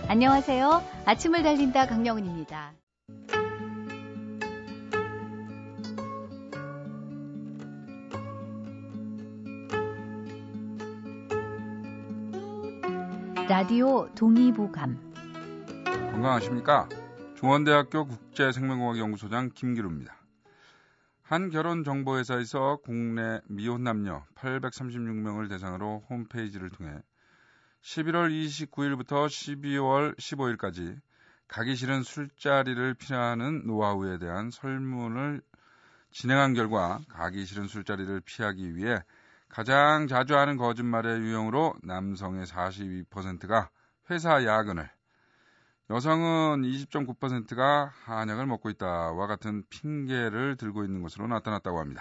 안녕하세요. 아침을 달린다 강영은입니다. 라디오 동의보감. 건강하십니까? 중원대학교 국제생명공학연구소장 김기루입니다. 한 결혼정보회사에서 국내 미혼 남녀 836명을 대상으로 홈페이지를 통해 11월 29일부터 12월 15일까지 가기 싫은 술자리를 피하는 노하우에 대한 설문을 진행한 결과 가기 싫은 술자리를 피하기 위해 가장 자주 하는 거짓말의 유형으로 남성의 42%가 회사 야근을, 여성은 20.9%가 한약을 먹고 있다와 같은 핑계를 들고 있는 것으로 나타났다고 합니다.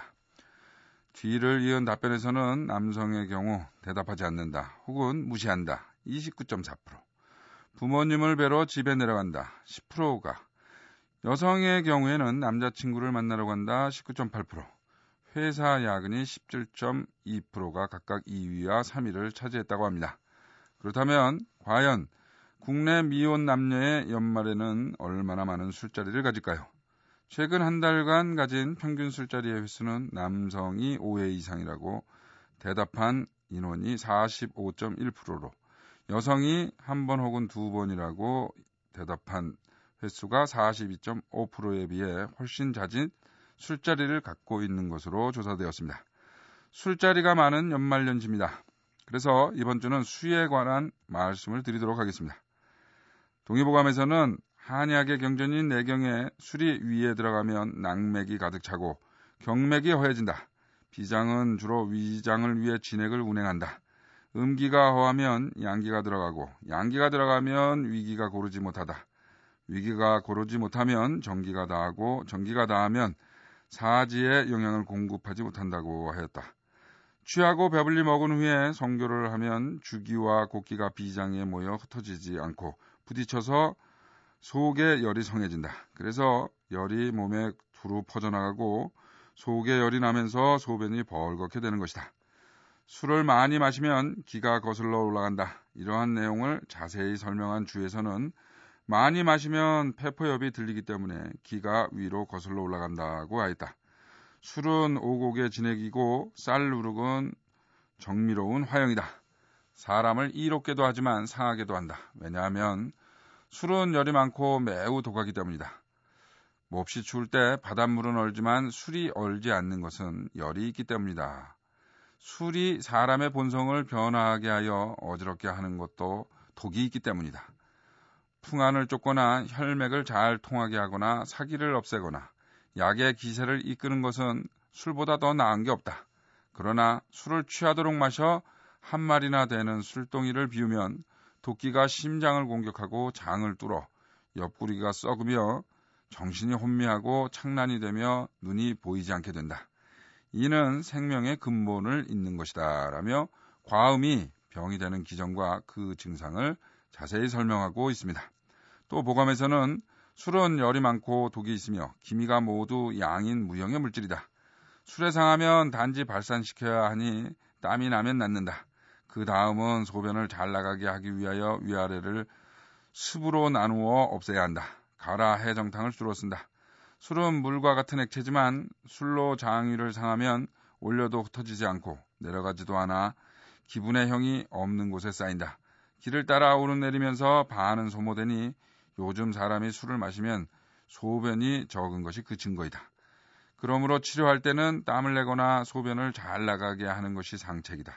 뒤를 이은 답변에서는 남성의 경우 대답하지 않는다 혹은 무시한다 29.4%, 부모님을 뵈러 집에 내려간다 10%가, 여성의 경우에는 남자친구를 만나러 간다 19.8%, 회사 야근이 17.2%가 각각 2위와 3위를 차지했다고 합니다. 그렇다면 과연 국내 미혼 남녀의 연말에는 얼마나 많은 술자리를 가질까요? 최근 한 달간 가진 평균 술자리의 횟수는 남성이 5회 이상이라고 대답한 인원이 45.1%로 여성이 한 번 혹은 두 번이라고 대답한 횟수가 42.5%에 비해 훨씬 잦은 술자리를 갖고 있는 것으로 조사되었습니다. 술자리가 많은 연말연시입니다. 그래서 이번 주는 술에 관한 말씀을 드리도록 하겠습니다. 동의보감에서는 한약의 경전인 내경에 술이 위에 들어가면 낙맥이 가득 차고 경맥이 허해진다. 비장은 주로 위장을 위해 진액을 운행한다. 음기가 허하면 양기가 들어가고 양기가 들어가면 위기가 고르지 못하다. 위기가 고르지 못하면 정기가 다하고 정기가 다하면 사지에 영양을 공급하지 못한다고 하였다. 취하고 배불리 먹은 후에 성교를 하면 주기와 곡기가 비장에 모여 흩어지지 않고 부딪혀서 속에 열이 성해진다. 그래서 열이 몸에 두루 퍼져나가고 속에 열이 나면서 소변이 벌겋게 되는 것이다. 술을 많이 마시면 기가 거슬러 올라간다. 이러한 내용을 자세히 설명한 주에서는 많이 마시면 폐포엽이 들리기 때문에 기가 위로 거슬러 올라간다고 하였다. 술은 오곡의 진액이고 쌀누룩은 정미로운 화형이다. 사람을 이롭게도 하지만 상하게도 한다. 왜냐하면 술은 열이 많고 매우 독하기 때문이다. 몹시 추울 때 바닷물은 얼지만 술이 얼지 않는 것은 열이 있기 때문이다. 술이 사람의 본성을 변화하게 하여 어지럽게 하는 것도 독이 있기 때문이다. 풍한을 쫓거나 혈맥을 잘 통하게 하거나 사기를 없애거나 약의 기세를 이끄는 것은 술보다 더 나은 게 없다. 그러나 술을 취하도록 마셔 한 마리나 되는 술동이를 비우면 도끼가 심장을 공격하고 장을 뚫어 옆구리가 썩으며 정신이 혼미하고 창난이 되며 눈이 보이지 않게 된다. 이는 생명의 근본을 잇는 것이다 라며 과음이 병이 되는 기전과 그 증상을 자세히 설명하고 있습니다. 또 보감에서는 술은 열이 많고 독이 있으며 기미가 모두 양인 무형의 물질이다. 술에 상하면 단지 발산시켜야 하니 땀이 나면 낫는다. 그 다음은 소변을 잘 나가게 하기 위하여 위아래를 습으로 나누어 없애야 한다. 가라 해정탕을 주로 쓴다. 술은 물과 같은 액체지만 술로 장위를 상하면 올려도 흩어지지 않고 내려가지도 않아 기분의 형이 없는 곳에 쌓인다. 길을 따라 오르내리면서 반은 소모되니 요즘 사람이 술을 마시면 소변이 적은 것이 그 증거이다. 그러므로 치료할 때는 땀을 내거나 소변을 잘 나가게 하는 것이 상책이다.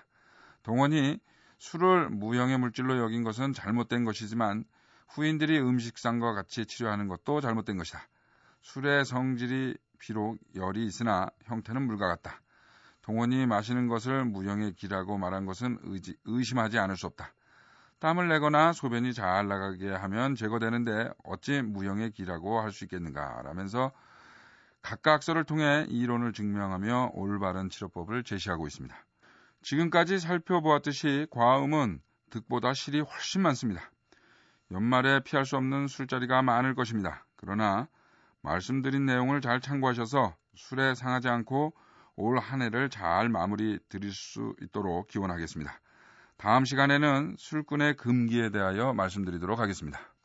동원이 술을 무형의 물질로 여긴 것은 잘못된 것이지만 후인들이 음식상과 같이 치료하는 것도 잘못된 것이다. 술의 성질이 비록 열이 있으나 형태는 물과 같다. 동원이 마시는 것을 무형의 기라고 말한 것은 의심하지 않을 수 없다. 땀을 내거나 소변이 잘 나가게 하면 제거되는데 어찌 무형의 기라고 할 수 있겠는가 라면서 각각서를 통해 이론을 증명하며 올바른 치료법을 제시하고 있습니다. 지금까지 살펴보았듯이 과음은 득보다 실이 훨씬 많습니다. 연말에 피할 수 없는 술자리가 많을 것입니다. 그러나 말씀드린 내용을 잘 참고하셔서 술에 상하지 않고 올 한 해를 잘 마무리 드릴 수 있도록 기원하겠습니다. 다음 시간에는 술꾼의 금기에 대하여 말씀드리도록 하겠습니다.